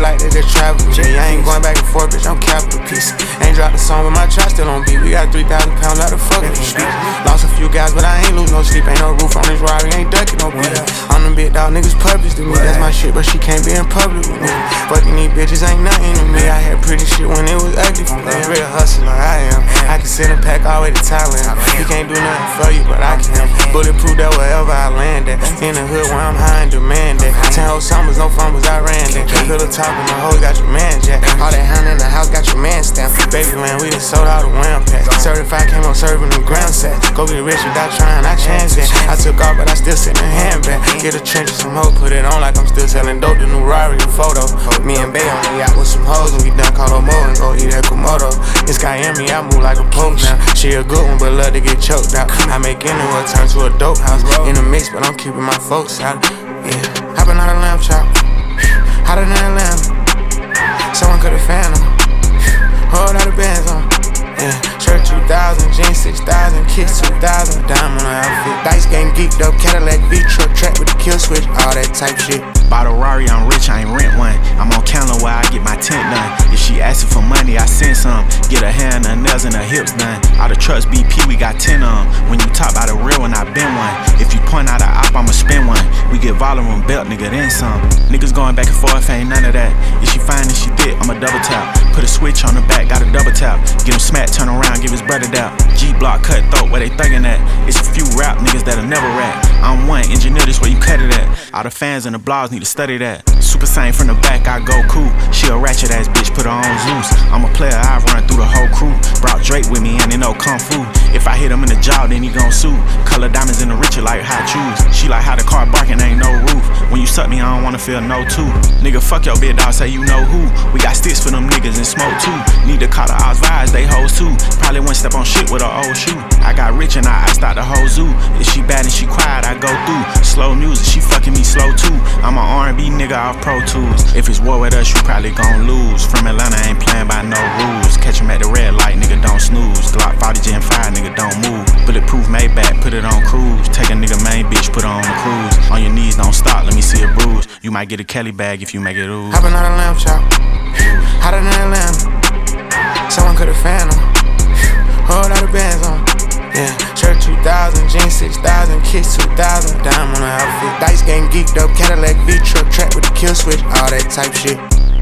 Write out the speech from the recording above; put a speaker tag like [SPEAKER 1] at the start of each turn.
[SPEAKER 1] like they just travel with me. I ain't going back and forth, bitch, I'm capital piece. Ain't dropped a song with my trap still on beat. We got 3,000 pounds out of fucking street. Lost a few guys, but I ain't lose no sleep. Ain't no roof on this Rari, ain't ducking no beat. On them big dog niggas purpose to me. That's my shit, but she can't be in public with me. Fucking these bitches ain't nothing to me. I had pretty shit when it was ugly for me. Real hustler, I am. I can send a pack all the way to Thailand. He can't do nothing for you, but I can. Bulletproof that wherever I land at. In the hood where I'm high and demand that. 10 whole summers, no fumbles, I ran that. Pillow talking, my hoes got your man jack. All that hound in the house got your man stamp. Babyland, we done sold all the wham packs. Certified came on serving them ground sacks. Go get rich without trying, I changed that. I took off, but I still sit in the handbag. Get a trench and some hoe, put it on like I'm still selling dope. The new Rari, the photo. Me and Bay on the yacht with some hoes, and we done call Mo and go eat at Komodo. It's Miami, I move like a pope now. She a good one, but love to get choked out. I make anywhere turn to a dope house. In the mix, but I'm keeping my folks out. Yeah, hopping out a lamb chop, hotter than Atlanta. Someone could've found them. Whole lot of bands on. Yeah, shirt 2,000, jeans 6,000, kicks 2,000, dime on the outfit. Dice game geeked up, Cadillac V-truck, track with the kill switch, all that type shit.
[SPEAKER 2] Bought a Rari, I'm rich, I ain't rent one. I'm on counter where I get my tent done. If she asking for money, I send some. Get her hair and her nails and her hips done. All the trucks BP, we got 10 on. When you talk about a real one, I been one. If you point out a op, I'ma spin one. We get volume on belt, nigga, then some. Niggas going back and forth, ain't none of that. If she fine and she thick, I'ma double tap. Put a switch on the back, got a double tap. Get him smacked, turn around, give his brother down. G-block, cut throat, where they thuggin' at. It's a few rap niggas that'll never rap. I'm one, engineer this where you cut it at. All the fans and the blogs need to study that. Super Saiyan from the back, I go cool. She a ratchet ass bitch, put her on Zeus. I'm a player, I run through the whole crew. Brought Drake with me and they know Kung Fu. If I hit him in the jaw, then he gon' sue. Color diamonds in the richer like hot shoes. She like how the car barking, ain't no roof. When you suck me, I don't wanna feel no two. Nigga, fuck your bitch, dog, say you know who. We got sticks for them niggas and smoke too. Need to call the odds vibes, they hoes too. Probably one step on shit with an old shoe. I got rich and I iced out the whole zoo. If she bad and she quiet, I go through. Slow music, she fucking me slow too. I'm an R&B nigga off Pro Tools. If it's war with us, you probably gon' lose. From Atlanta, ain't playing by no rules. Catch him at the red light, nigga, don't snooze. Glock 40 Gen 5, nigga, don't move. Bulletproof Maybach, put it on cruise. Take a nigga main bitch, put her on the cruise. On your knees, don't stop, let me see a bruise. You might get a Kelly bag if you make it ooze.
[SPEAKER 1] Hopping out a lamb chop, hotter than Atlanta. Someone could've found them. Whole lot of bands on. Yeah, shirt 2,000, jeans 6,000, kicks 2,000, dime on the outfit. Dice game geeked up, Cadillac V-truck, track with the kill switch, all that type shit.